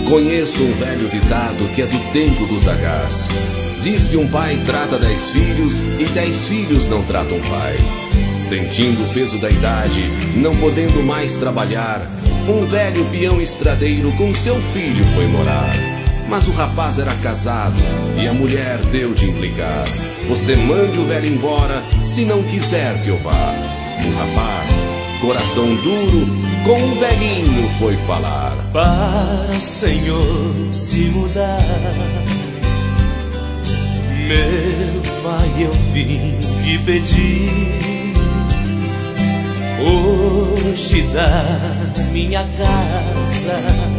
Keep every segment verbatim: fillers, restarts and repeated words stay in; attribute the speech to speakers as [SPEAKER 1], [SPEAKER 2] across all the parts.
[SPEAKER 1] Conheço um velho ditado que é do tempo do sagaz. Diz que um pai trata dez filhos e dez filhos não tratam pai. Sentindo o peso da idade, não podendo mais trabalhar, um velho peão estradeiro com seu filho foi morar. Mas o rapaz era casado e a mulher deu de implicar: você mande o velho embora se não quiser que eu vá. O rapaz, coração duro, com o velhinho foi falar:
[SPEAKER 2] para o Senhor se mudar, meu pai, eu vim te pedir. Hoje da minha casa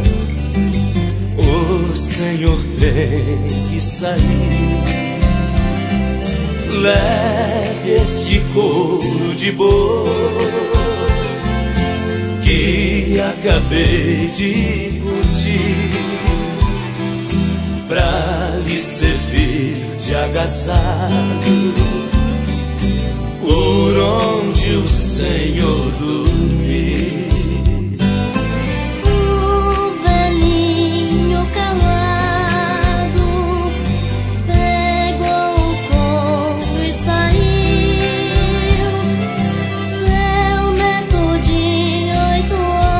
[SPEAKER 2] o Senhor tem que sair. Leve este couro de boi que acabei de curtir, pra lhe servir de agasalho por onde o Senhor dormir.
[SPEAKER 3] O velhinho calado pegou o couro e saiu. Seu neto de oito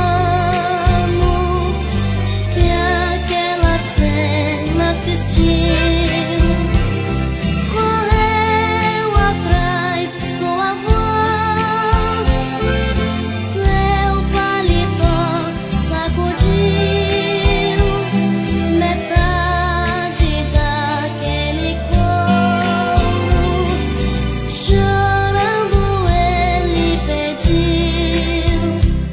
[SPEAKER 3] anos que aquela cena assistiu, correu atrás do avô. Seu paletó sacudiu, metade daquele couro, chorando ele pediu.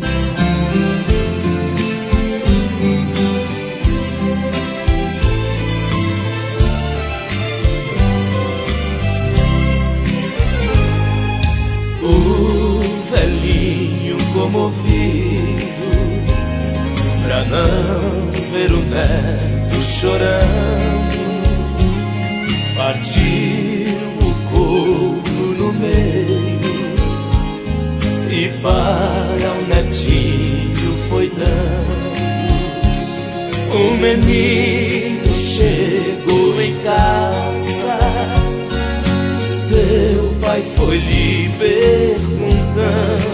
[SPEAKER 2] O velhinho comovido, pra não ver o neto chorando, partiu o couro no meio e para o netinho foi dando. O menino chegou em casa, seu pai foi lhe perguntando: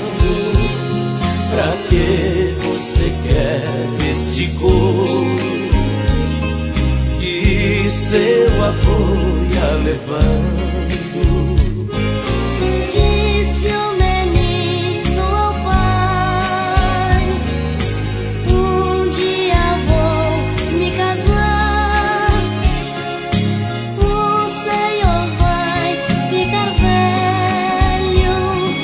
[SPEAKER 2] pra que você quer este couro que seu avô ia levando?
[SPEAKER 3] Disse o menino ao pai: um dia vou me casar, o Senhor vai ficar velho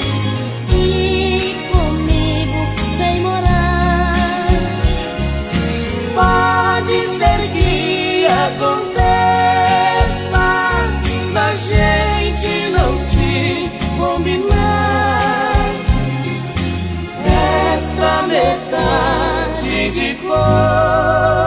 [SPEAKER 3] e comigo vem morar. Pode ser que aconteça da gente não se combinar, esta metade de cor